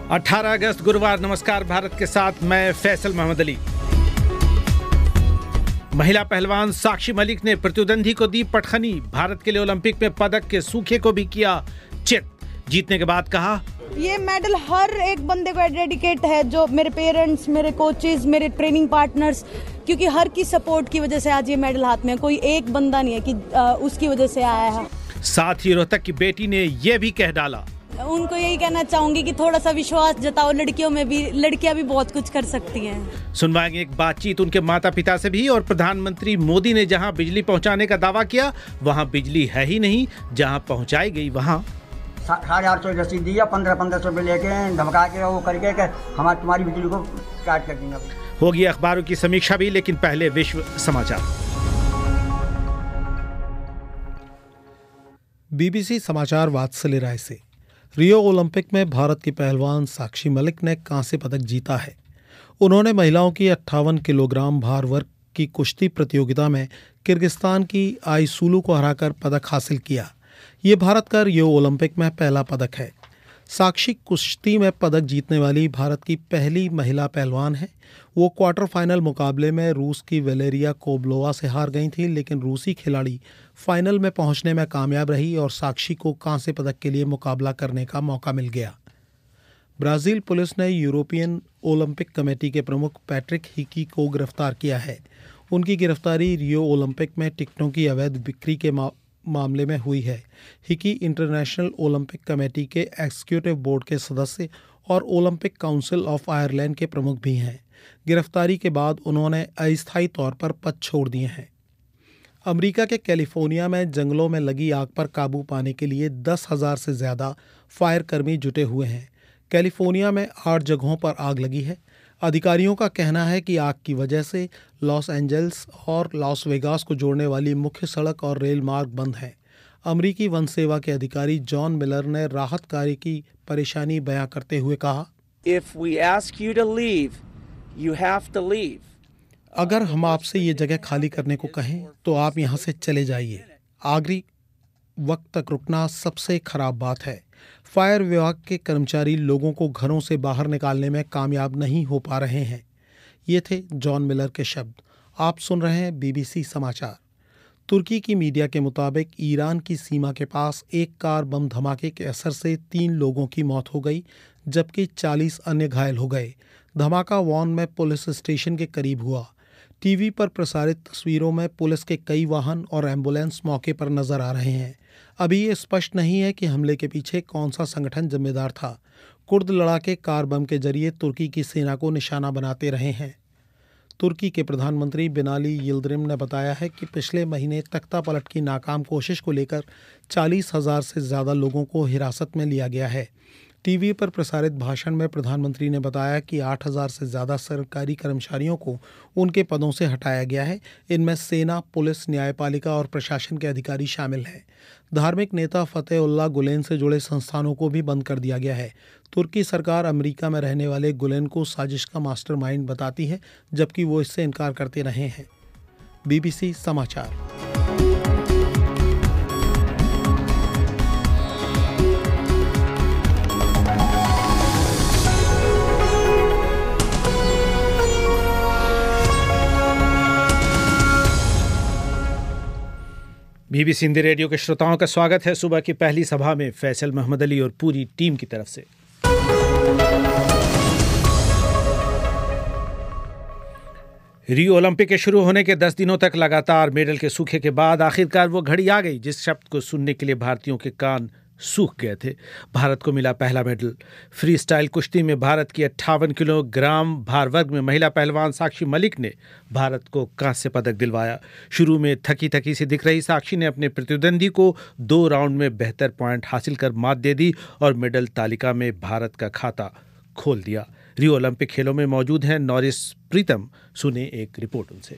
18 अगस्त गुरुवार। नमस्कार भारत के साथ मैं फैसल मोहम्मद अली। महिला पहलवान साक्षी मलिक ने प्रतिद्वंदी को दी पटखनी। भारत के लिए ओलंपिक में पदक के सूखे को भी किया चित। जीतने के बाद कहा, ये मेडल हर एक बंदे को डेडिकेट है, जो मेरे पेरेंट्स, मेरे कोचेस, मेरे ट्रेनिंग पार्टनर्स, क्योंकि हर की सपोर्ट की वजह से आज ये मेडल हाथ में है। कोई एक बंदा नहीं है कि उसकी वजह से आया है। साथ ही रोहतक की बेटी ने यह भी कह डाला, उनको यही कहना चाहूंगी कि थोड़ा सा विश्वास जताओ, लड़कियां भी बहुत कुछ कर सकती हैं। सुनवाएंगे एक बातचीत उनके माता पिता से भी। और प्रधानमंत्री मोदी ने जहां बिजली पहुंचाने का दावा किया, वहां बिजली है ही नहीं। जहां पहुंचाई गई वहां 850 रसीद दी, 1500 रुपये लेके धमका के वो करके हमारी तुम्हारी बिजली को काट कर देंगे। होगी अखबारों की समीक्षा भी, लेकिन पहले विश्व समाचार। बीबीसी समाचार वात्सल्य राय से। रियो ओलंपिक में भारत की पहलवान साक्षी मलिक ने कांस्य पदक जीता है। उन्होंने महिलाओं की 58 किलोग्राम भार वर्ग की कुश्ती प्रतियोगिता में किर्गिस्तान की आइसुलू को हराकर पदक हासिल किया। ये भारत का रियो ओलंपिक में पहला पदक है। साक्षी कुश्ती में पदक जीतने वाली भारत की पहली महिला पहलवान है। वो क्वार्टर फाइनल मुकाबले में रूस की वेलेरिया कोबलोवा से हार गई थी, लेकिन रूसी खिलाड़ी फाइनल में पहुंचने में कामयाब रही और साक्षी को कांस्य पदक के लिए मुकाबला करने का मौका मिल गया। ब्राज़ील पुलिस ने यूरोपियन ओलंपिक कमेटी के प्रमुख पैट्रिक हिकी को गिरफ्तार किया है। उनकी गिरफ्तारी रियो ओलंपिक में टिकटों की अवैध बिक्री के मामले में हुई है। हिकी इंटरनेशनल ओलंपिक कमेटी के एग्जीक्यूटिव बोर्ड के सदस्य और ओलंपिक काउंसिल ऑफ आयरलैंड के प्रमुख भी हैं। गिरफ्तारी के बाद उन्होंने अस्थायी तौर पर पद छोड़ दिए हैं। अमेरिका के कैलिफोर्निया में जंगलों में लगी आग पर काबू पाने के लिए 10,000 से ज़्यादा फायर कर्मी जुटे हुए हैं। कैलिफोर्निया में 8 जगहों पर आग लगी है। अधिकारियों का कहना है कि आग की वजह से लॉस एंजल्स और लास वेगास को जोड़ने वाली मुख्य सड़क और रेल मार्ग बंद हैं। अमरीकी वन सेवा के अधिकारी जॉन मिलर ने राहत कार्य की परेशानी बयां करते हुए कहा, If we ask you to leave, you have to leave. अगर हम आपसे ये जगह खाली करने को कहें तो आप यहाँ से चले जाइए। आखिरी वक्त तक रुकना सबसे खराब बात है। फायर विभाग के कर्मचारी लोगों को घरों से बाहर निकालने में कामयाब नहीं हो पा रहे हैं। ये थे जॉन मिलर के शब्द। आप सुन रहे हैं बीबीसी समाचार। तुर्की की मीडिया के मुताबिक ईरान की सीमा के पास एक कार बम धमाके के असर से 3 लोगों की मौत हो गई, जबकि 40 अन्य घायल हो गए। धमाका वॉन में पुलिस स्टेशन के करीब हुआ। टीवी पर प्रसारित तस्वीरों में पुलिस के कई वाहन और एम्बुलेंस मौके पर नजर आ रहे हैं। अभी ये स्पष्ट नहीं है कि हमले के पीछे कौन सा संगठन जिम्मेदार था। कुर्द लड़ाके कार बम के जरिए तुर्की की सेना को निशाना बनाते रहे हैं। तुर्की के प्रधानमंत्री बिनाली यिल्दिरिम ने बताया है कि पिछले महीने तख्ता पलट की नाकाम कोशिश को लेकर 40,000 से ज़्यादा लोगों को हिरासत में लिया गया है। टीवी पर प्रसारित भाषण में प्रधानमंत्री ने बताया कि 8,000 से ज़्यादा सरकारी कर्मचारियों को उनके पदों से हटाया गया है। इनमें सेना, पुलिस, न्यायपालिका और प्रशासन के अधिकारी शामिल हैं। धार्मिक नेता फतेहुल्लाह गुलेन से जुड़े संस्थानों को भी बंद कर दिया गया है। तुर्की सरकार अमेरिका में रहने वाले गुलेन को साजिश का मास्टरमाइंड बताती है, जबकि वो इससे इनकार करते रहे हैं। बीबीसी समाचार। बीबीसी हिंदी रेडियो के श्रोताओं का स्वागत है सुबह की पहली सभा में फैसल मोहम्मद अली और पूरी टीम की तरफ से। रियो ओलंपिक के शुरू होने के 10 दिनों तक लगातार मेडल के सूखे के बाद आखिरकार वो घड़ी आ गई जिस शब्द को सुनने के लिए भारतीयों के कान सूख गए थे। भारत को मिला पहला मेडल। फ्री स्टाइल कुश्ती में भारत की 58 किलोग्राम भार वर्ग में महिला पहलवान साक्षी मलिक ने भारत को कांस्य पदक दिलवाया। शुरू में थकी थकी सी दिख रही साक्षी ने अपने प्रतिद्वंदी को 2 राउंड में बेहतर पॉइंट हासिल कर मात दे दी और मेडल तालिका में भारत का खाता खोल दिया। रियो ओलंपिक खेलों में मौजूद हैं नॉरिस प्रीतम। सुने एक रिपोर्ट उनसे।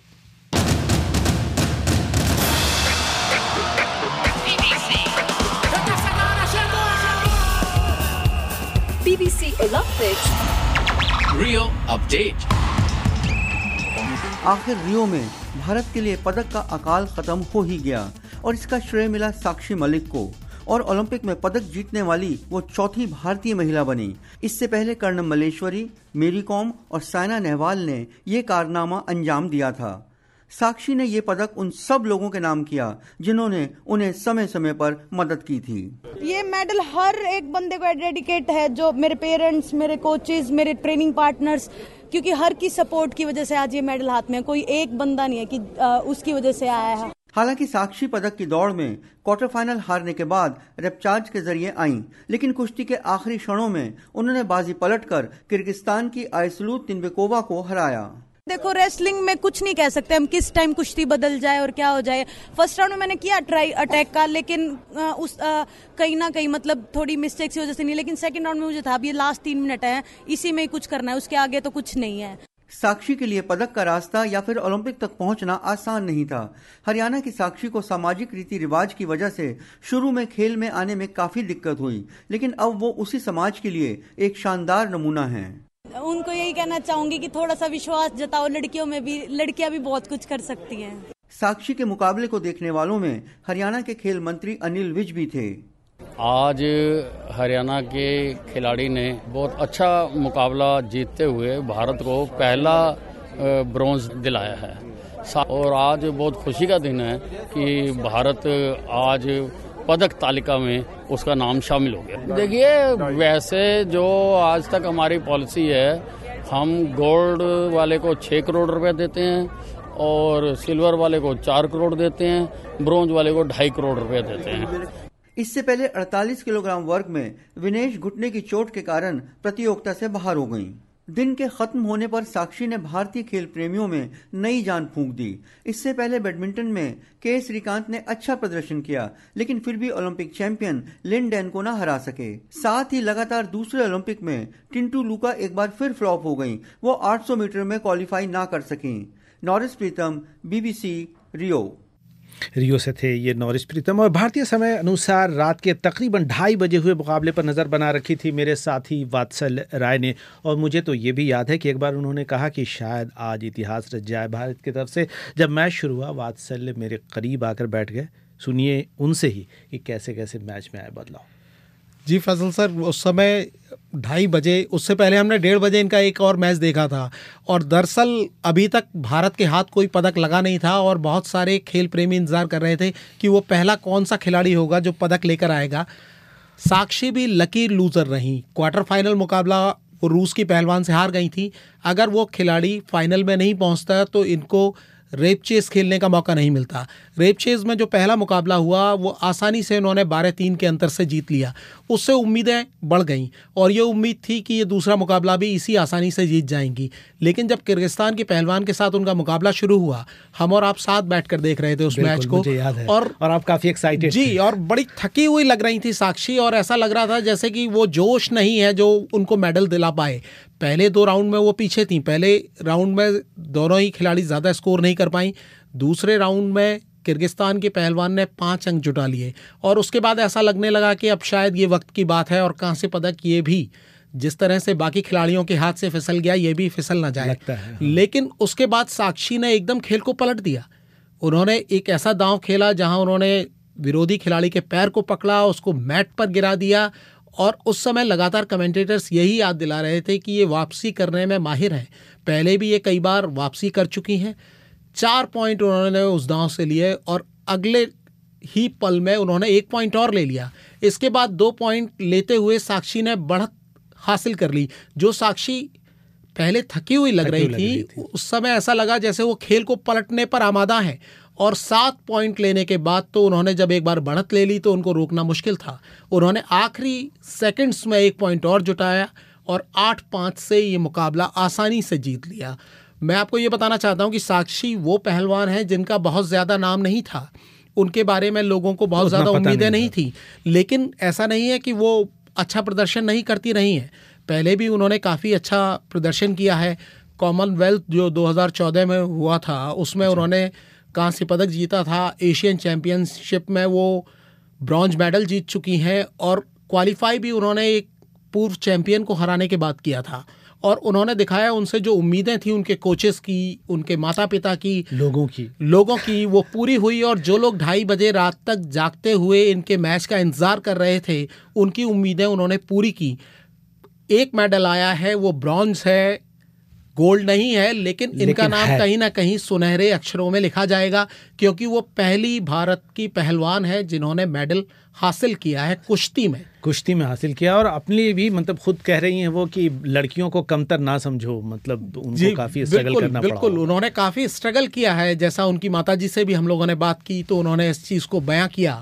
BBC Olympics Rio Update। आखिर रियो में भारत के लिए पदक का अकाल खत्म हो ही गया और इसका श्रेय मिला साक्षी मलिक को। और ओलंपिक में पदक जीतने वाली वो चौथी भारतीय महिला बनी। इससे पहले कर्णम मल्लेश्वरी, मेरी कॉम और साइना नेहवाल ने ये कारनामा अंजाम दिया था। साक्षी ने ये पदक उन सब लोगों के नाम किया जिन्होंने उन्हें समय समय पर मदद की थी। ये मेडल हर एक बंदे को डेडिकेट है, जो मेरे पेरेंट्स, मेरे कोचेस, मेरे ट्रेनिंग पार्टनर्स, क्योंकि हर की सपोर्ट की वजह से आज ये मेडल हाथ में है। कोई एक बंदा नहीं है कि उसकी वजह से आया है। हालांकि साक्षी पदक की दौड़ में क्वार्टर फाइनल हारने के बाद रेपचार्ज के जरिए आईं, लेकिन कुश्ती के आखिरी क्षणों में उन्होंने बाजी पलटकर किर्गिस्तान की आयसुलू तिनबेकोवा को हराया। देखो, रेसलिंग में कुछ नहीं कह सकते हम किस टाइम कुश्ती बदल जाए और क्या हो जाए। फर्स्ट राउंड में मैंने किया ट्राई अटैक का, लेकिन कहीं ना कहीं मतलब थोड़ी मिस्टेक्स की वजह से नहीं, लेकिन सेकंड राउंड में मुझे था अब ये लास्ट 3 मिनट है, इसी में ही कुछ करना है, उसके आगे तो कुछ नहीं है। साक्षी के लिए पदक का रास्ता या फिर ओलंपिक तक पहुंचना आसान नहीं था। हरियाणा की साक्षी को सामाजिक रीति रिवाज की वजह से शुरू में खेल में आने में काफी दिक्कत हुई, लेकिन अब वो उसी समाज के लिए एक शानदार नमूना है। उनको यही कहना चाहूंगी कि थोड़ा सा विश्वास जताओ, लड़कियां भी बहुत कुछ कर सकती हैं। साक्षी के मुकाबले को देखने वालों में हरियाणा के खेल मंत्री अनिल विज भी थे। आज हरियाणा के खिलाड़ी ने बहुत अच्छा मुकाबला जीतते हुए भारत को पहला ब्रॉन्ज दिलाया है और आज बहुत खुशी का दिन है कि भारत आज पदक तालिका में उसका नाम शामिल हो गया। देखिए, वैसे जो आज तक हमारी पॉलिसी है, हम गोल्ड वाले को 6 करोड़ रुपए देते हैं और सिल्वर वाले को 4 करोड़ देते हैं, ब्रोंज वाले को 2.5 करोड़ रुपए देते हैं। इससे पहले 48 किलोग्राम वर्ग में विनेश घुटने की चोट के कारण प्रतियोगिता से बाहर हो गईं। दिन के खत्म होने पर साक्षी ने भारतीय खेल प्रेमियों में नई जान फूंक दी। इससे पहले बैडमिंटन में के श्रीकांत ने अच्छा प्रदर्शन किया, लेकिन फिर भी ओलंपिक चैंपियन लिन डैन को न हरा सके। साथ ही लगातार दूसरे ओलंपिक में टिंटू लुका एक बार फिर फ्लॉप हो गईं। वो 800 मीटर में क्वालिफाई ना कर सकीं। नॉरिस प्रीतम, BBC, रियो से थे ये नॉरिस प्रीतम। और भारतीय समय अनुसार रात के तकरीबन 2:30 बजे हुए मुकाबले पर नज़र बना रखी थी मेरे साथी वात्सल राय ने। और मुझे तो ये भी याद है कि एक बार उन्होंने कहा कि शायद आज इतिहास रच जाए भारत की तरफ से। जब मैच शुरू हुआ, वात्सल मेरे करीब आकर बैठ गए। सुनिए उनसे ही कि कैसे कैसे मैच में आए बदलाव। जी फैसल सर, उस समय 2:30 बजे, उससे पहले हमने 1:30 बजे इनका एक और मैच देखा था। और दरअसल अभी तक भारत के हाथ कोई पदक लगा नहीं था और बहुत सारे खेल प्रेमी इंतजार कर रहे थे कि वो पहला कौन सा खिलाड़ी होगा जो पदक लेकर आएगा। साक्षी भी लकी लूजर रही। क्वार्टर फाइनल मुकाबला वो रूस की पहलवान से हार गई थी। अगर वो खिलाड़ी फाइनल में नहीं पहुंचता तो इनको रेप चेस खेलने का मौका नहीं मिलता। रेप चेस में जो पहला मुकाबला हुआ वो आसानी से उन्होंने 12-3 के अंतर से जीत लिया। उससे उम्मीदें बढ़ गईं और ये उम्मीद थी कि ये दूसरा मुकाबला भी इसी आसानी से जीत जाएंगी। लेकिन जब किर्गिस्तान के पहलवान के साथ उनका मुकाबला शुरू हुआ, हम और आप साथ बैठकर देख रहे थे उस मैच को। और आप काफ़ी एक्साइटेड जी थे। और बड़ी थकी हुई लग रही थी साक्षी, और ऐसा लग रहा था जैसे कि वो जोश नहीं है जो उनको मेडल दिला पाए। पहले 2 राउंड में वो पीछे थी। पहले राउंड में दोनों ही खिलाड़ी ज़्यादा स्कोर नहीं कर पाई। दूसरे राउंड में किर्गिस्तान के पहलवान ने 5 अंक जुटा लिए और उसके बाद ऐसा लगने लगा कि अब शायद ये वक्त की बात है और कांस्य पदक ये भी जिस तरह से बाकी खिलाड़ियों के हाथ से फिसल गया, ये भी फिसल ना जाए। लेकिन उसके बाद साक्षी ने एकदम खेल को पलट दिया। उन्होंने एक ऐसा दांव खेला जहां उन्होंने विरोधी खिलाड़ी के पैर को पकड़ा, उसको मैट पर गिरा दिया। और उस समय लगातार कमेंटेटर्स यही याद दिला रहे थे कि ये वापसी करने में माहिर हैं। पहले भी ये कई बार वापसी कर चुकी हैं। 4 पॉइंट उन्होंने उस दांव से लिए और अगले ही पल में उन्होंने 1 पॉइंट और ले लिया। इसके बाद 2 पॉइंट लेते हुए साक्षी ने बढ़त हासिल कर ली। जो साक्षी पहले थकी हुई लग रही थी, उस समय ऐसा लगा जैसे वो खेल को पलटने पर आमादा है। और 7 पॉइंट लेने के बाद तो उन्होंने जब एक बार बढ़त ले ली तो उनको रोकना मुश्किल था। उन्होंने आखिरी सेकंड्स में 1 पॉइंट और जुटाया और 8-5 से ये मुकाबला आसानी से जीत लिया। मैं आपको ये बताना चाहता हूँ कि साक्षी वो पहलवान हैं जिनका बहुत ज़्यादा नाम नहीं था। उनके बारे में लोगों को बहुत ज़्यादा उम्मीदें नहीं थी। लेकिन ऐसा नहीं है कि वो अच्छा प्रदर्शन नहीं करती रही हैं। पहले भी उन्होंने काफ़ी अच्छा प्रदर्शन किया है। कॉमनवेल्थ जो 2014 में हुआ था उसमें उन्होंने कांस्य पदक जीता था। एशियन चैम्पियनशिप में वो ब्रॉन्ज मेडल जीत चुकी हैं और क्वालिफाई भी उन्होंने एक पूर्व चैंपियन को हराने के बाद किया था। और उन्होंने दिखाया उनसे जो उम्मीदें थी उनके कोचेस की, उनके माता पिता की, लोगों की वो पूरी हुई। और जो लोग 2:30 बजे रात तक जागते हुए इनके मैच का इंतजार कर रहे थे, उनकी उम्मीदें उन्होंने पूरी की। एक मेडल आया है, वो ब्रॉन्ज है, गोल्ड नहीं है, लेकिन इनका नाम कहीं ना कहीं सुनहरे अक्षरों में लिखा जाएगा, क्योंकि वो पहली भारत की पहलवान है जिन्होंने मेडल हासिल किया है कुश्ती में हासिल किया। और अपने लिए भी मतलब खुद कह रही हैं वो कि लड़कियों को कमतर ना समझो, मतलब उनको काफी स्ट्रगल करना पड़ा। बिल्कुल, उन्होंने काफी स्ट्रगल किया है। जैसा उनकी माताजी से भी हम लोगों ने बात की तो उन्होंने इस चीज को बयां किया।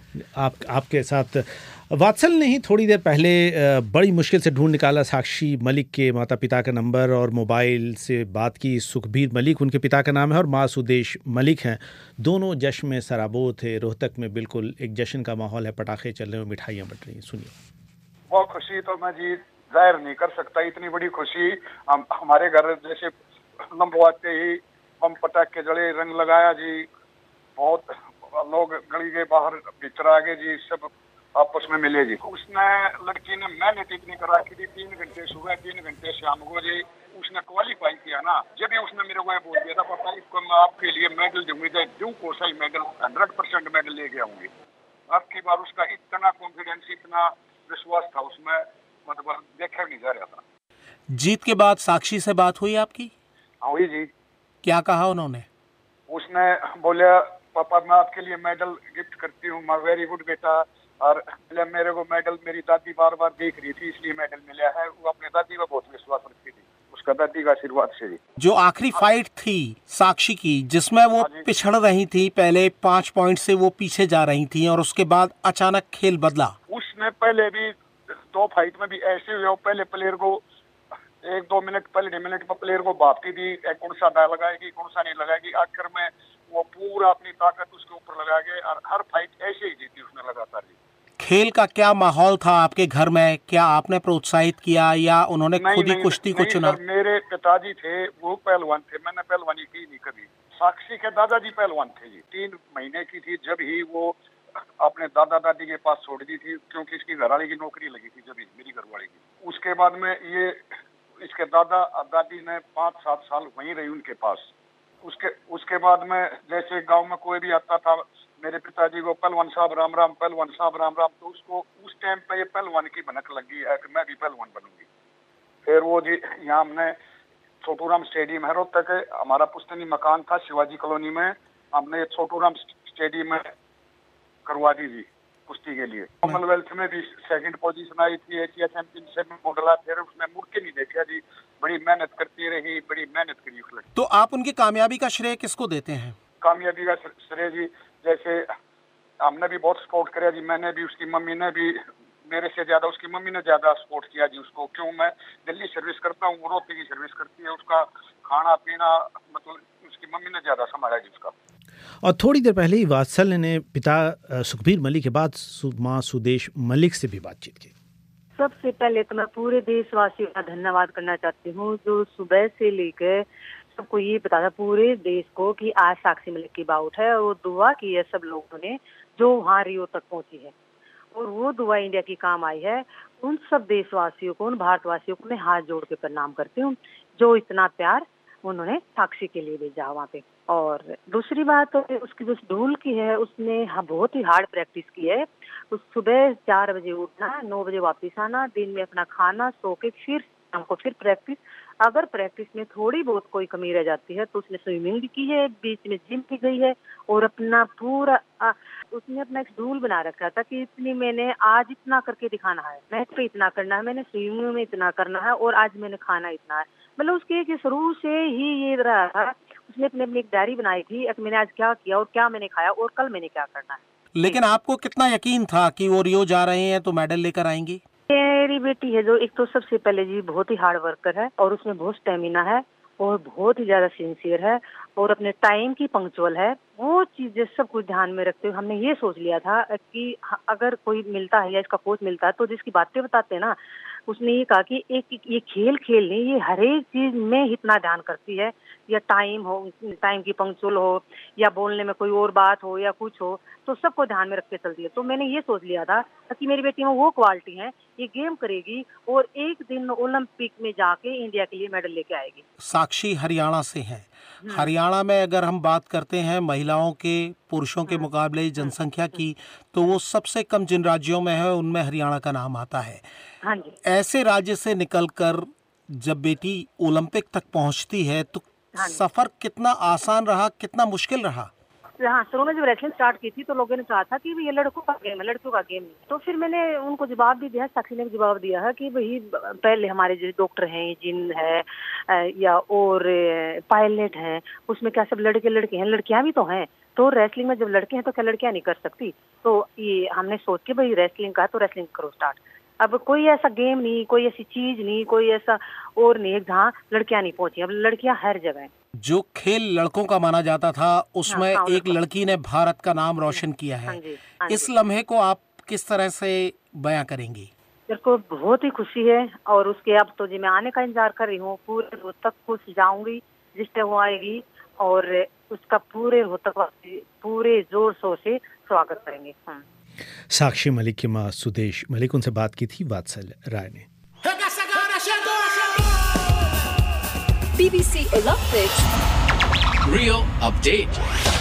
आपके साथ वात्सल ने ही थोड़ी देर पहले बड़ी मुश्किल से ढूंढ निकाला साक्षी मलिक के माता पिता का नंबर और मोबाइल से बात की। सुखबीर मलिक उनके पिता का नाम है और माँ सुदेश मलिक हैं। दोनों जश्न में सराबोर थे। रोहतक में बिल्कुल एक जश्न का माहौल है, पटाखे चल रहे हैं, मिठाइयाँ बट रही हैं। सुनिए। बहुत खुशी तो मैं जी जाहिर नहीं कर सकता, इतनी बड़ी खुशी। हमारे घर जैसे लंबवाते ही बम पटाखे जड़े, रंग लगाया जी, बहुत लोग गली के बाहर भीतर आ गए जी, सब आपस में मिले जी। उसने लड़की ने मेहनत इतनी करा की थी, 3 घंटे सुबह 3 घंटे शाम को जी उसने क्वालिफाई किया ना। जब भी उसने मेरे को ये बोल दिया था, पापा इसको मैं आपके लिए मेडल दूंगी, चाहे दूं कोसा ही मेडल, 100% मेडल लेके आऊंगी। अब की बार उसका इतना कॉन्फिडेंस, इतना विश्वास था उसमें, मतलब देखा नहीं जा रहा था। जीत के बाद साक्षी से बात हुई आपकी? हाँ हुई जी। क्या कहा उन्होंने? उसने बोला, पापा मैं आपके लिए मेडल गिफ्ट करती हूँ, मैं वेरी गुड बेटा। और मेरे को मेडल मेरी दादी बार बार देख रही थी, इसलिए मेडल मिला है। वो अपने दादी पर बहुत विश्वास रखती थी, उसका दादी का आशीर्वाद से। जो आखिरी फाइट थी साक्षी की, जिसमें वो पिछड़ रही थी, पहले 5 पॉइंट से वो पीछे जा रही थी और उसके बाद अचानक खेल बदला। उसने पहले भी 2 फाइट में भी ऐसे हुए, पहले प्लेयर को 1-2 मिनट पहले मिनट में प्लेयर को भापती थी, कौन सा दाव लगाएगी कौन सा नहीं लगाएगी। आखिर में वो पूरा अपनी ताकत उसके ऊपर लगा के और हर फाइट ऐसे ही जीती उसने लगातार जी। खेल का क्या माहौल था आपके घर में? क्या आपने प्रोत्साहित किया या उन्होंने खुद ही कुश्ती को चुना? मेरे पिताजी थे, वो पहलवान थे, मैंने पहलवानी की नहीं कभी। साक्षी के दादाजी पहलवान थे जी। 3 महीने की थी जब ही वो अपने दादा दादी के पास छोड़ दी थी, क्योंकि इसकी घरवाली की नौकरी लगी थी जब मेरी घरवाली की। उसके बाद में ये इसके दादा दादी ने 5-7 साल वहीं रही उनके पास। उसके बाद में जैसे गांव में कोई भी आता था, मेरे पिताजी को पहलवान साहब राम राम, पहलवान साहब राम राम, तो उसको उस टाइम पे ये पहलवान की भनक लगी है कि मैं भी पहलवान बनूंगी। फिर वो जी यहाँ हमने छोटूराम स्टेडियम है रोहतक, हमारा पुश्तैनी मकान था शिवाजी कॉलोनी में, हमने छोटूराम स्टेडियम में करवा दी थी कुश्ती के लिए। कॉमनवेल्थ में भी 2nd पोजीशन आई थी, एशिया चैंपियनशिप में मॉडल आया, फिर उसने मुड़ के नहीं देखा जी, बड़ी मेहनत करती रही, बड़ी मेहनत करी उसने। तो आप उनकी कामयाबी का श्रेय किसको देते हैं? कामयाबी का श्रेय जी, जैसे हमने भी बहुत सपोर्ट किया जी, मैंने भी, उसकी मम्मी ने भी, मेरे से ज्यादा उसकी मम्मी ने ज्यादा सपोर्ट किया जी उसको। क्यों, मैं दिल्ली सर्विस करता हूँ, वो रोहतक की सर्विस करती है, उसका खाना पीना मतलब उसकी मम्मी ने ज्यादा संभाला जी उसका। और थोड़ी देर पहले ही वात्सल ने पिता सुखबीर मलिक के बाद माँ सुदेश मलिक से भी बातचीत की। सबसे पहले तो मैं पूरे देशवासियों का धन्यवाद करना चाहती हूँ, जो सुबह से लेकर सबको ये बताया पूरे देश को कि आज साक्षी मलिक की बाउट है, और वो दुआ की है सब लोगों ने जो वहाँ रियो तक पहुंची है, और वो दुआ इंडिया की काम आई है। उन सब देशवासियों को, उन भारतवासियों को मैं हाथ जोड़ के प्रणाम करती हूँ, जो इतना प्यार उन्होंने साक्षी के लिए भेजा वहाँ पे। और दूसरी बात तो उसकी जो धूल की है, उसने बहुत ही हार्ड प्रैक्टिस की है। उस सुबह 4 बजे उठना, 9 बजे वापस आना, दिन में अपना खाना, सो के फिर शाम को फिर प्रैक्टिस। अगर प्रैक्टिस में थोड़ी बहुत कोई कमी रह जाती है तो उसने स्विमिंग भी की है, बीच में जिम भी गई है, और अपना पूरा उसने अपना एक शेड्यूल बना रखा था कि इतनी मैंने आज इतना करके दिखाना है, मैच पे इतना करना है, मैंने स्विमिंग में इतना करना है, और आज मैंने खाना इतना है। मतलब उसके शुरू से ही ये रहा था। उसने अपनी एक डायरी बनाई थी, मैंने आज क्या किया और क्या मैंने खाया और कल मैंने क्या करना है। लेकिन आपको कितना यकीन था कि वो रियो जा रहे हैं तो मेडल लेकर आएंगी? मेरी बेटी है जो, एक तो सबसे पहले जी बहुत ही हार्ड वर्कर है, और उसमें बहुत स्टेमिना है, और बहुत ही ज्यादा सिंसियर है, और अपने टाइम की पंक्चुअल है। वो चीजें सब कुछ ध्यान में रखते हुए हमने ये सोच लिया था कि अगर कोई मिलता है या इसका कोच मिलता है तो जिसकी बातें बताते हैं ना, उसने ये कहा कि एक ये खेल खेलने, ये हर एक चीज में इतना ध्यान करती है, या टाइम की पंक्चुअल हो, या बोलने में कोई और बात हो या कुछ हो, तो सबको ध्यान में रख के चलती है। तो मैंने ये सोच लिया था कि मेरी बेटी में वो क्वालिटी है, ये गेम करेगी और एक दिन ओलंपिक में जाके इंडिया के लिए मेडल लेके आएगी। साक्षी हरियाणा से है। हरियाणा में अगर हम बात करते हैं महिलाओं के पुरुषों के मुकाबले जनसंख्या की, तो वो सबसे कम जिन राज्यों में है उनमें हरियाणा का नाम आता है। हाँ जी। ऐसे राज्य से निकलकर जब बेटी ओलंपिक तक पहुंचती है तो सफर कितना आसान रहा, कितना मुश्किल रहा? हाँ, शुरू में जब रेसलिंग स्टार्ट की थी तो लोगों ने कहा था कि ये लड़कों का गेम है, लड़कियों का गेम नहीं। तो फिर मैंने उनको जवाब भी दिया, साक्षी ने भी जवाब दिया है कि भाई पहले हमारे जो डॉक्टर हैं, जिन है या और पायलट हैं, उसमें क्या सब लड़के हैं, लड़कियां भी तो हैं। तो रेसलिंग में जब लड़के हैं तो क्या लड़कियां नहीं कर सकती? तो ये हमने सोच के भाई रेसलिंग का तो रेसलिंग करो स्टार्ट। अब कोई ऐसा गेम नहीं, कोई ऐसी चीज नहीं, कोई ऐसा और नहीं जहाँ लड़कियां नहीं पहुंची। अब लड़कियां हर जगह हैं। जो खेल लड़कों का माना जाता था उसमें एक लड़की ने भारत का नाम रोशन किया है। इस लम्हे को आप किस तरह से बयां करेंगी? मेरे को बहुत ही खुशी है और उसके अब तो जी मैं आने का इंतजार कर रही हूँ। पूरे रोहतक खुश जाऊंगी जिस टाइम वो आएगी और उसका पूरे रोहतक पूरे जोर शोर से स्वागत करेंगे। साक्षी मलिक की मां सुदेश मलिक, उनसे बात की थी वात्सल राय ने। BBC Olympics Rio Update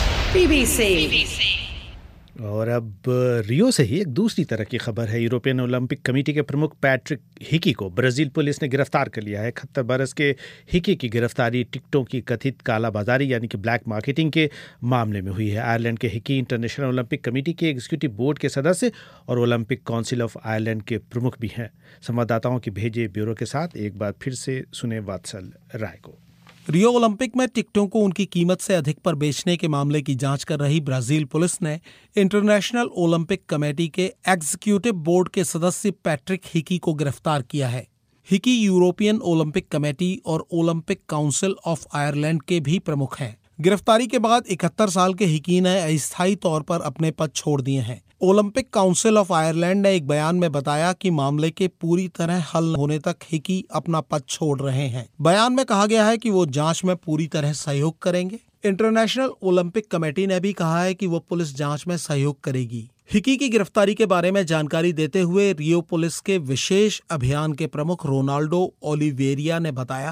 BBC। और अब रियो से ही एक दूसरी तरह की खबर है। यूरोपियन ओलंपिक कमेटी के प्रमुख पैट्रिक हिकी को ब्राजील पुलिस ने गिरफ्तार कर लिया है। 71 बरस के हिकी की गिरफ्तारी टिकटों की कथित कालाबाजारी यानी कि ब्लैक मार्केटिंग के मामले में हुई है। आयरलैंड के हिकी इंटरनेशनल ओलंपिक कमेटी के एग्जीक्यूटिव बोर्ड के सदस्य और ओलंपिक काउंसिल ऑफ आयरलैंड के प्रमुख भी हैं। संवाददाताओं की भेजे ब्यूरो के साथ एक बार फिर से सुने वात्सल राय को। रियो ओलंपिक में टिकटों को उनकी कीमत से अधिक पर बेचने के मामले की जांच कर रही ब्राजील पुलिस ने इंटरनेशनल ओलंपिक कमेटी के एग्जीक्यूटिव बोर्ड के सदस्य पैट्रिक हिकी को गिरफ्तार किया है। हिकी यूरोपियन ओलंपिक कमेटी और ओलंपिक काउंसिल ऑफ आयरलैंड के भी प्रमुख हैं। गिरफ्तारी के बाद 71 साल के हिकी ने अस्थायी तौर पर अपने पद छोड़ दिए हैं। ओलंपिक काउंसिल ऑफ आयरलैंड ने एक बयान में बताया कि मामले के पूरी तरह हल होने तक हिकी अपना पद छोड़ रहे हैं। बयान में कहा गया है कि वो जांच में पूरी तरह सहयोग करेंगे। इंटरनेशनल ओलंपिक कमेटी ने भी कहा है कि वो पुलिस जांच में सहयोग करेगी। हिकी की गिरफ्तारी के बारे में जानकारी देते हुए रियो पुलिस के विशेष अभियान के प्रमुख रोनाल्डो ओलिवेरिया ने बताया,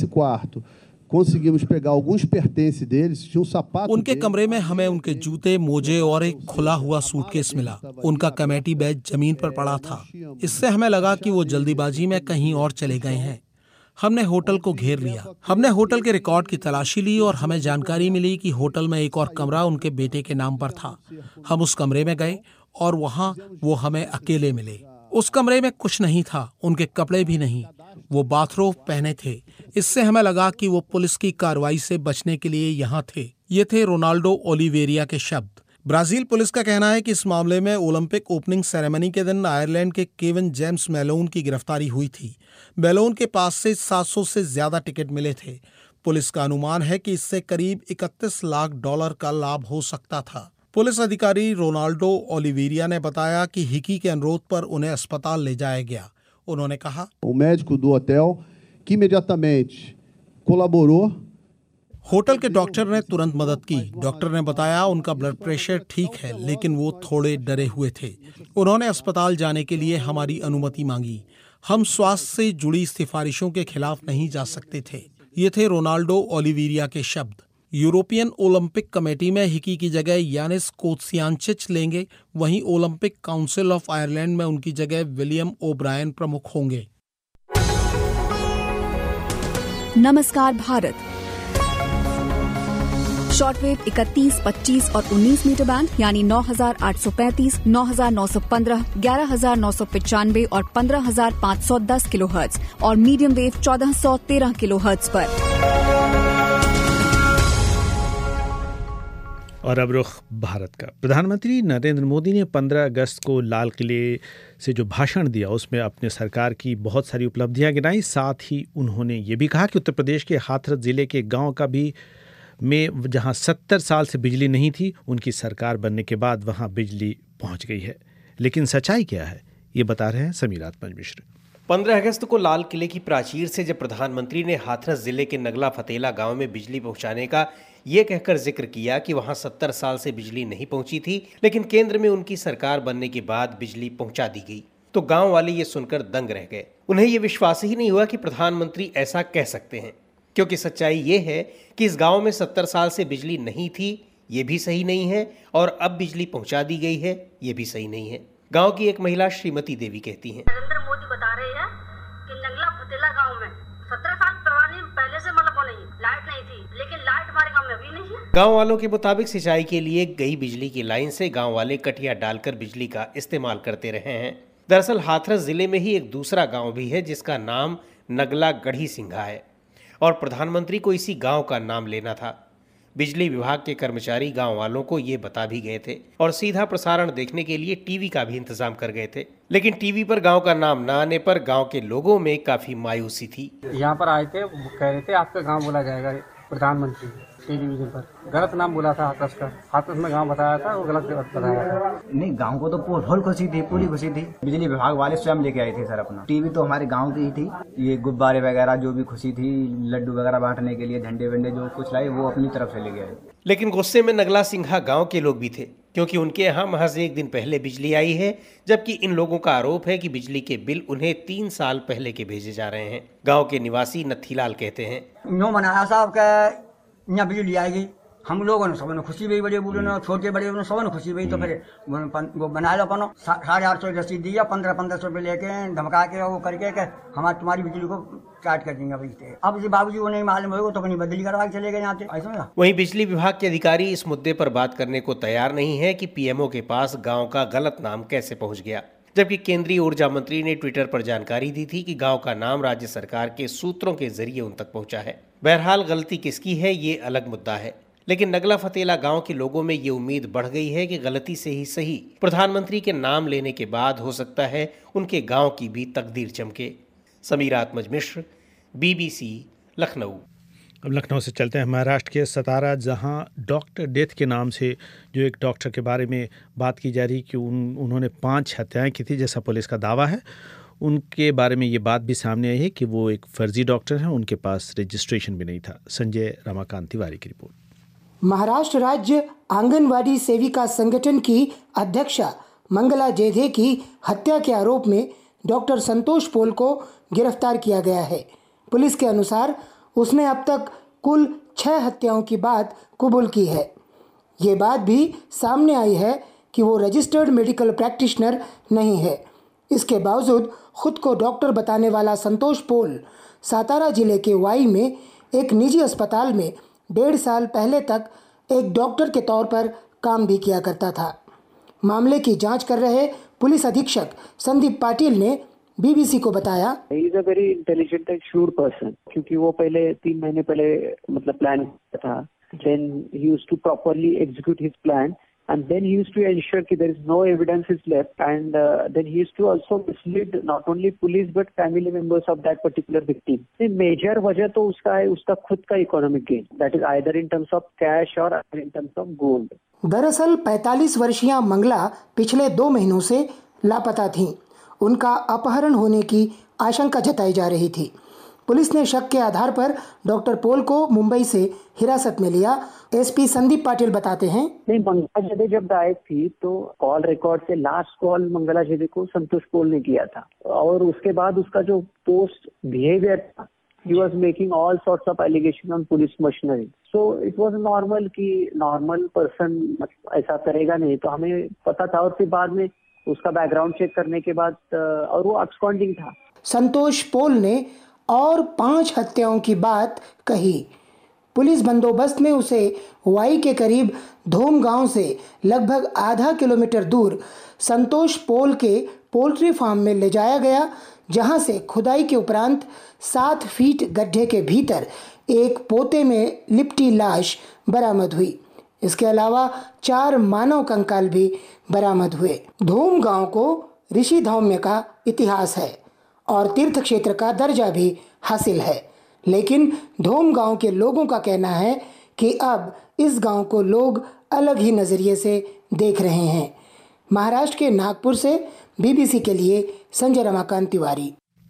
conseguimos pegar alguns pertences deles, tinha um sapato। उनके कमरे में हमें उनके जूते, मोजे और एक खुला हुआ सूटकेस मिला। उनका कमेटी बैज जमीन पर पड़ा था। इससे हमें लगा कि वो जल्दीबाजी में कहीं और चले गए हैं। हमने होटल को घेर लिया। हमने होटल के रिकॉर्ड की तलाशी ली और हमें जानकारी मिली कि होटल में एक और कमरा उनके बेटे के नाम पर था। हम उस कमरे में गए और वहाँ वो हमें अकेले मिले। उस कमरे में कुछ नहीं था, उनके कपड़े भी नहीं। वो बाथरोब पहने थे। इससे हमें लगा कि वो पुलिस की कार्रवाई से बचने के लिए यहाँ थे। ये थे रोनाल्डो ओलिवेरिया के शब्द। ब्राजील पुलिस का कहना है कि इस मामले में ओलंपिक ओपनिंग सेरेमनी के दिन आयरलैंड के केविन जेम्स मेलोन की गिरफ्तारी हुई थी। मेलोन के पास से 700 से ज्यादा टिकट मिले थे। पुलिस का अनुमान है कि इससे करीब $31 लाख का लाभ हो सकता था। पुलिस अधिकारी रोनाल्डो ओलिवेरिया ने बताया कि हिकी के अनुरोध पर उन्हें अस्पताल ले जाया गया। उन्होंने कहा, O médico do hotel que imediatamente colaborou। Hotel के डॉक्टर ने तुरंत मदद की। डॉक्टर ने बताया उनका ब्लड प्रेशर ठीक है, लेकिन वो थोड़े डरे हुए थे। उन्होंने अस्पताल जाने के लिए हमारी अनुमति मांगी। हम स्वास्थ्य से जुड़ी सिफारिशों के खिलाफ नहीं जा सकते थे। ये थे रोनाल्डो ओलिवेरिया के शब्द। यूरोपियन ओलंपिक कमेटी में हिकी की जगह यानिस कोत्सियानचिच लेंगे। वहीं ओलंपिक काउंसिल ऑफ आयरलैंड में उनकी जगह विलियम ओब्रायन प्रमुख होंगे। नमस्कार भारत। शॉर्टवेव 31, 25 और 19 मीटर बैंड यानी 9835, 9915, 11995 और 15510 किलोहर्ट्ज और मीडियम वेव 1413 किलोहर्ट्ज पर। और अब रुख भारत का। प्रधानमंत्री नरेंद्र मोदी ने 15 अगस्त को लाल किले से जो भाषण दिया उसमें अपने सरकार की बहुत सारी उपलब्धियां गिनाई। साथ ही उन्होंने ये भी कहा कि उत्तर प्रदेश के हाथरस जिले के गांव का भी में जहां 70 साल से बिजली नहीं थी, उनकी सरकार बनने के बाद वहां बिजली पहुंच गई है। लेकिन सच्चाई क्या है, ये बता रहे हैं समीर आत्मज मिश्र। 15 अगस्त को लाल किले की प्राचीर से जब प्रधानमंत्री ने हाथरस जिले के नगला फतेला गांव में बिजली पहुंचाने का ये कहकर जिक्र किया कि वहां 70 साल से बिजली नहीं पहुंची थी, लेकिन केंद्र में उनकी सरकार बनने के बाद बिजली पहुंचा दी गई, तो गांव वाले ये सुनकर दंग रह गए। उन्हें ये विश्वास ही नहीं हुआ कि प्रधानमंत्री ऐसा कह सकते हैं, क्योंकि सच्चाई ये है कि इस गांव में 70 साल से बिजली नहीं थी, ये भी सही नहीं है, और अब बिजली पहुंचा दी गई है, ये भी सही नहीं है। गांव की एक महिला श्रीमती देवी कहती हैं, नरेंद्र मोदी बता रहे हैं कि नगला फतेला गांव में 17 साल पुरानी पहले से मतलब वो नहीं, लाइट नहीं थी, लेकिन लाइट हमारे गांव में अभी नहीं है। गांव वालों के मुताबिक सिंचाई के लिए गई बिजली की लाइन से गांव वाले कटिया डालकर बिजली का इस्तेमाल करते रहे हैं। दरअसल हाथरस जिले में ही एक दूसरा गांव भी है जिसका नाम नगला गढ़ी सिंघा है, और प्रधानमंत्री को इसी गांव का नाम लेना था। बिजली विभाग के कर्मचारी गांव वालों को ये बता भी गए थे और सीधा प्रसारण देखने के लिए टीवी का भी इंतजाम कर गए थे, लेकिन टीवी पर गांव का नाम न आने पर गांव के लोगों में काफी मायूसी थी। यहाँ पर आए थे, कह रहे थे आपका गांव बोला जाएगा प्रधानमंत्री, टेलीविजन पर गलत नाम बोला था हाथरस का, हाथरस में गांव बताया था, वो गलत बताया था। नहीं, गांव को तो फुल खुशी थी, पूरी खुशी थी। बिजली विभाग वाले स्वयं लेके आए थे सर अपना। टीवी तो हमारे गांव की ही थी। ये गुब्बारे वगैरह जो भी खुशी थी, लड्डू वगैरह बांटने के लिए, झंडे वंडे जो कुछ लाए वो अपनी तरफ से लेके आए। लेकिन गुस्से में नगला सिंघा गांव के लोग भी थे, क्योंकि उनके यहाँ महज एक दिन पहले बिजली आई है, जबकि इन लोगों का आरोप है कि बिजली के बिल उन्हें 3 साल पहले के भेजे जा रहे हैं। गाँव के निवासी नथीलाल कहते हैं, नो मनाया साहब का यहाँ बिजली आएगी, हम लोगों ने सबने खुशी भी, बड़े बूढ़े ने, छोटे बड़े ने, सबने खुशी भी। तो फिर वो बनाए लो अपनो 850 रसीद दिया, 1500 रुपये लेके धमका के वो करके हमारी तुम्हारी बिजली को काट कर देंगे। अब जी बाबूजी वो नहीं मालूम होगा तो अपनी बदली करवा के चले गए यहाँ से। वहीं बिजली विभाग के अधिकारी इस मुद्दे पर बात करने को तैयार नहीं है कि पीएमओ के पास गाँव का गलत नाम कैसे पहुँच गया, जबकि केंद्रीय ऊर्जा मंत्री ने ट्विटर पर जानकारी दी थी कि गांव का नाम राज्य सरकार के सूत्रों के जरिए उन तक पहुंचा है। बहरहाल गलती किसकी है ये अलग मुद्दा है, लेकिन नगला फतेला गांव के लोगों में ये उम्मीद बढ़ गई है कि गलती से ही सही प्रधानमंत्री के नाम लेने के बाद हो सकता है उनके गांव की भी तकदीर चमके। समीरा आत्मज मिश्र, BBC, लखनऊ। अब लखनऊ से चलते हैं महाराष्ट्र के सतारा, जहां डॉक्टर डेथ के नाम से जो एक डॉक्टर के बारे में बात की जा रही कि उन्होंने 5 हत्याएं की थी जैसा पुलिस का दावा है। उनके बारे में ये बात भी सामने आई है कि वो एक फर्जी डॉक्टर हैं, उनके पास रजिस्ट्रेशन भी नहीं था। संजय रमाकांत तिवारी की रिपोर्ट। महाराष्ट्र राज्य आंगनवाड़ी सेविका संगठन की अध्यक्षा मंगला जेधे की हत्या के आरोप में डॉक्टर संतोष पोल को गिरफ्तार किया गया है। पुलिस के अनुसार उसने अब तक कुल 6 हत्याओं की बात कबूल की है। ये बात भी सामने आई है कि वो रजिस्टर्ड मेडिकल प्रैक्टिशनर नहीं है। इसके बावजूद खुद को डॉक्टर बताने वाला संतोष पोल सातारा जिले के वाई में एक निजी अस्पताल में 1.5 साल पहले तक एक डॉक्टर के तौर पर काम भी किया करता था। मामले की जांच कर रहे पुलिस अधीक्षक संदीप पाटिल ने BBC को बताया, he is a very intelligent and sure person, क्योंकि वो पहले 3 महीने पहले मतलब प्लान किया था, then he used to properly execute his plan and then he used to ensure that there is no evidence is left, and then he used to also mislead not only police but family members of that particular victim. The major वजह तो उसका है उसका खुद का economic gain, that is either in terms of cash or in terms of gold. दरअसल 45 वर्षीय मंगला पिछले 2 महीनों से लापता थीं। उनका अपहरण होने की आशंका जताई जा रही थी। पुलिस ने शक के आधार पर डॉक्टर पोल को मुंबई से हिरासत में लिया। एसपी संदीप पाटिल बताते हैं, नहीं, मंगला जेदे जब गायब थी तो कॉल रिकॉर्ड से लास्ट कॉल मंगला जेदे को संतोष पोल ने किया था, और उसके बाद उसका जो पोस्ट बिहेवियर था, he was making all sorts of allegation on police machinery. So it was normal कि नॉर्मल पर्सन ऐसा करेगा नहीं, तो हमें पता था। और फिर बाद में उसका बैकग्राउंड चेक करने के बाद और वो अब्सकॉन्डिंग था। संतोष पोल ने और 5 हत्याओं की बात कही। पुलिस बंदोबस्त में उसे वाई के करीब धोम गांव से लगभग आधा किलोमीटर दूर संतोष पोल के पोल्ट्री फार्म में ले जाया गया, जहां से खुदाई के उपरांत 7 फीट गड्ढे के भीतर एक पोते में लिपटी लाश बरामद हुई। इसके अलावा 4 मानव कंकाल भी बरामद हुए। धोम गांव को ऋषि धौम्य का इतिहास है और तीर्थ क्षेत्र का दर्जा भी हासिल है, लेकिन धोम गांव के लोगों का कहना है कि अब इस गांव को लोग अलग ही नज़रिए से देख रहे हैं। महाराष्ट्र के नागपुर से BBC के लिए संजय रमाकांत तिवारी।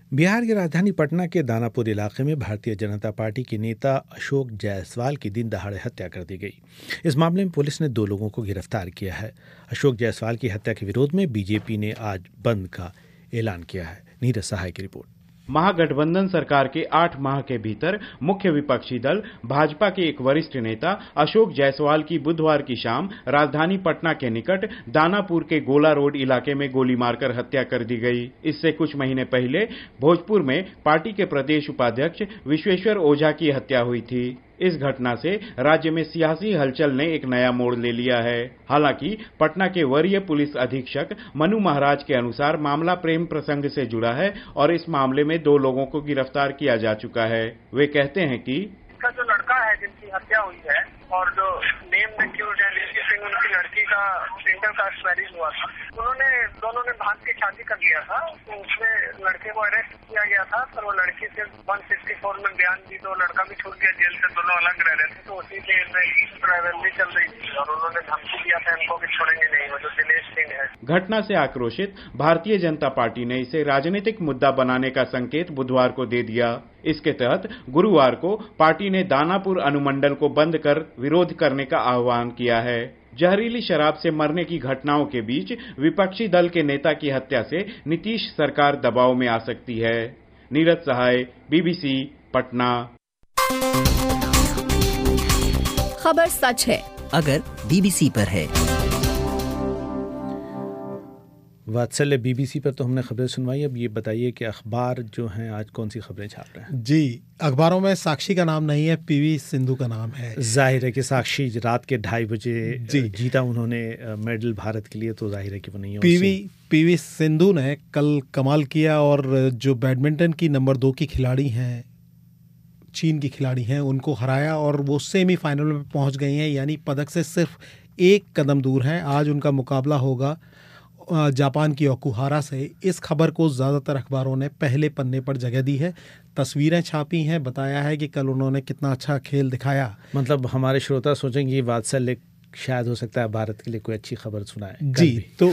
बिहार की राजधानी पटना के दानापुर इलाके में भारतीय जनता पार्टी के नेता अशोक जायसवाल की दिन दहाड़े हत्या कर दी गई। इस मामले में पुलिस ने 2 लोगों को गिरफ्तार किया है। अशोक जायसवाल की हत्या के विरोध में बीजेपी ने आज बंद का ऐलान किया है। नीरज सहाय की रिपोर्ट। महागठबंधन सरकार के 8 माह के भीतर मुख्य विपक्षी दल भाजपा के एक वरिष्ठ नेता अशोक जायसवाल की बुधवार की शाम राजधानी पटना के निकट दानापुर के गोला रोड इलाके में गोली मारकर हत्या कर दी गई। इससे कुछ महीने पहले भोजपुर में पार्टी के प्रदेश उपाध्यक्ष विश्वेश्वर ओझा की हत्या हुई थी। इस घटना से राज्य में सियासी हलचल ने एक नया मोड़ ले लिया है। हालांकि पटना के वरीय पुलिस अधीक्षक मनु महाराज के अनुसार मामला प्रेम प्रसंग से जुड़ा है और इस मामले में 2 लोगों को गिरफ्तार किया जा चुका है। वे कहते हैं कि इसका जो लड़का है जिनकी हत्या हुई है और जो नेम एक्यूज्ड है ऋषि सिंह, उनकी लड़की का इंटरकास्ट मैरिज हुआ था। दोनों ने भाग के शादी कर लिया था, तो उसमें लड़के को अरेस्ट किया गया था, पर वो लड़की से 164 में बयान दी तो लड़का भी छूट गया जेल से। दोनों अलग रह रहे थे, तो उसी के ट्रैवल चल रही थी और उन्होंने धमकी दिया था इनको कि छोड़ेंगे नहीं। वो जो दिनेश सिंह है। घटना से आक्रोशित भारतीय जनता पार्टी ने इसे राजनीतिक मुद्दा बनाने का संकेत बुधवार को दे दिया। इसके तहत गुरुवार को पार्टी ने दानापुर अनुमंडल को बंद कर विरोध करने का आह्वान किया है। जहरीली शराब से मरने की घटनाओं के बीच विपक्षी दल के नेता की हत्या से नीतीश सरकार दबाव में आ सकती है। नीरज सहाय, बीबीसी, पटना। खबर सच है अगर बीबीसी पर है। वात्सल्य बीबीसी पर तो हमने खबरें सुनवाई। अब ये बताइए कि अखबार जो हैं आज कौन सी खबरें छाप रहे हैं? जी, अखबारों में साक्षी का नाम नहीं है, पीवी सिंधु का नाम है। जाहिर है कि साक्षी रात के 2:30 बजे जीता उन्होंने मेडल भारत के लिए, तो जाहिर है कि वो नहीं है। पीवी सिंधु ने कल कमाल किया और जो बैडमिंटन की नंबर 2 की खिलाड़ी हैं, चीन की खिलाड़ी हैं, उनको हराया और वो सेमीफाइनल में पहुंच गई हैं, यानी पदक से सिर्फ 1 कदम दूर हैं। आज उनका मुकाबला होगा जापान की ओकुहारा से। इस खबर को ज़्यादातर अखबारों ने पहले पन्ने पर जगह दी है, तस्वीरें छापी हैं, बताया है कि कल उन्होंने कितना अच्छा खेल दिखाया। मतलब हमारे श्रोता सोचेंगे ये वात्सल्य शायद हो सकता है भारत के लिए कोई अच्छी खबर सुनाए। जी, तो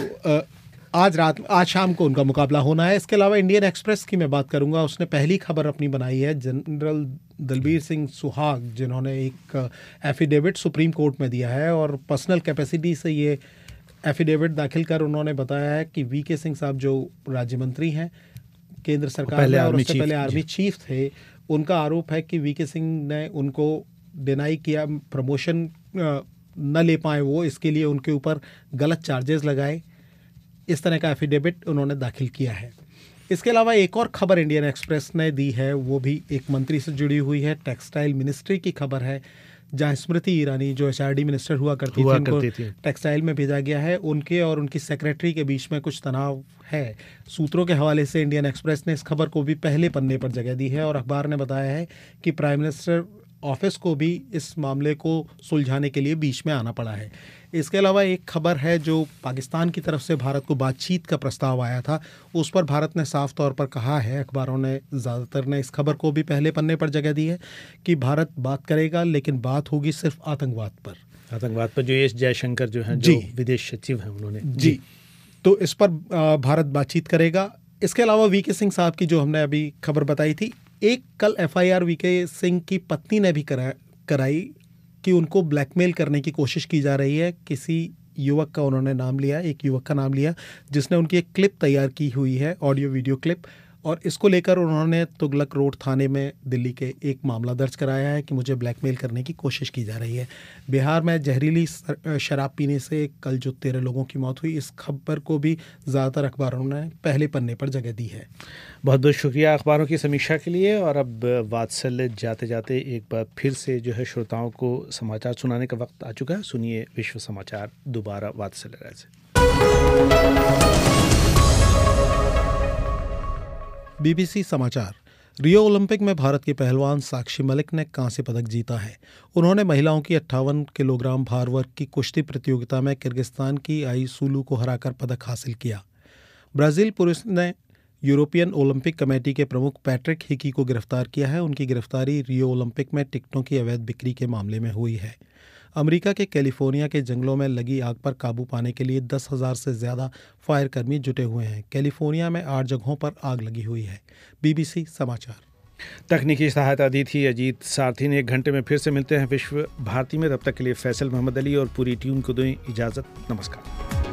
आज शाम को उनका मुकाबला होना है। इसके अलावा इंडियन एक्सप्रेस की मैं बात करूंगा। उसने पहली खबर अपनी बनाई है जनरल दलबीर सिंह सुहाग, जिन्होंने एक एफिडेविट सुप्रीम कोर्ट में दिया है और पर्सनल कैपेसिटी से ये एफिडेविट दाखिल कर उन्होंने बताया है कि वीके सिंह साहब जो राज्य मंत्री हैं केंद्र सरकार में और उससे पहले आर्मी चीफ थे, उनका आरोप है कि वीके सिंह ने उनको डिनाई किया, प्रमोशन न ले पाए वो, इसके लिए उनके ऊपर गलत चार्जेस लगाए। इस तरह का एफिडेविट उन्होंने दाखिल किया है। इसके अलावा एक और खबर इंडियन एक्सप्रेस ने दी है, वो भी एक मंत्री से जुड़ी हुई है। टेक्सटाइल मिनिस्ट्री की खबर है, जहाँ स्मृति ईरानी जो एचआरडी मिनिस्टर हुआ करती थी, उनको टेक्सटाइल में भेजा गया है। उनके और उनकी सेक्रेटरी के बीच में कुछ तनाव है। सूत्रों के हवाले से इंडियन एक्सप्रेस ने इस खबर को भी पहले पन्ने पर जगह दी है और अखबार ने बताया है कि प्राइम मिनिस्टर ऑफिस को भी इस मामले को सुलझाने के लिए बीच में आना पड़ा है। इसके अलावा एक खबर है जो पाकिस्तान की तरफ से भारत को बातचीत का प्रस्ताव आया था, उस पर भारत ने साफ तौर पर कहा है, अखबारों ने ज़्यादातर ने इस खबर को भी पहले पन्ने पर जगह दी है कि भारत बात करेगा, लेकिन बात होगी सिर्फ आतंकवाद पर। जो एस जयशंकर जो हैं, जो विदेश सचिव हैं, उन्होंने जी, तो इस पर भारत बातचीत करेगा। इसके अलावा वीके सिंह साहब की जो हमने अभी खबर बताई थी, एक कल FIR वीके सिंह की पत्नी ने भी कराई कि उनको ब्लैकमेल करने की कोशिश की जा रही है। किसी युवक का उन्होंने नाम लिया, एक युवक का नाम लिया जिसने उनकी एक क्लिप तैयार की हुई है, ऑडियो वीडियो क्लिप, और इसको लेकर उन्होंने तुगलक रोड थाने में दिल्ली के एक मामला दर्ज कराया है कि मुझे ब्लैकमेल करने की कोशिश की जा रही है। बिहार में जहरीली शराब पीने से कल जो 13 लोगों की मौत हुई, इस खबर को भी ज़्यादातर अखबारों ने पहले पन्ने पर जगह दी है। बहुत बहुत शुक्रिया अखबारों की समीक्षा के लिए। और अब वात्सल्य जाते जाते एक बार फिर से जो है श्रोताओं को समाचार सुनाने का वक्त आ चुका है। सुनिए विश्व समाचार दोबारा वात्सल्य राय से। बीबीसी समाचार। रियो ओलंपिक में भारत की पहलवान साक्षी मलिक ने कांस्य पदक जीता है। उन्होंने महिलाओं की 58 किलोग्राम भार वर्ग की कुश्ती प्रतियोगिता में किर्गिस्तान की आई सुलू को हराकर पदक हासिल किया। ब्राज़ील पुलिस ने यूरोपियन ओलंपिक कमेटी के प्रमुख पैट्रिक हिकी को गिरफ्तार किया है। उनकी गिरफ्तारी रियो ओलंपिक में टिकटों की अवैध बिक्री के मामले में हुई है। अमेरिका के कैलिफोर्निया के जंगलों में लगी आग पर काबू पाने के लिए 10,000 से ज़्यादा फायर कर्मी जुटे हुए हैं। कैलिफोर्निया में 8 जगहों पर आग लगी हुई है। BBC समाचार। तकनीकी सहायता दी थी अजीत सारथी ने। 1 घंटे में फिर से मिलते हैं विश्व भारती में। तब तक के लिए फैसल मोहम्मद अली और पूरी टीम को दें इजाज़त। नमस्कार।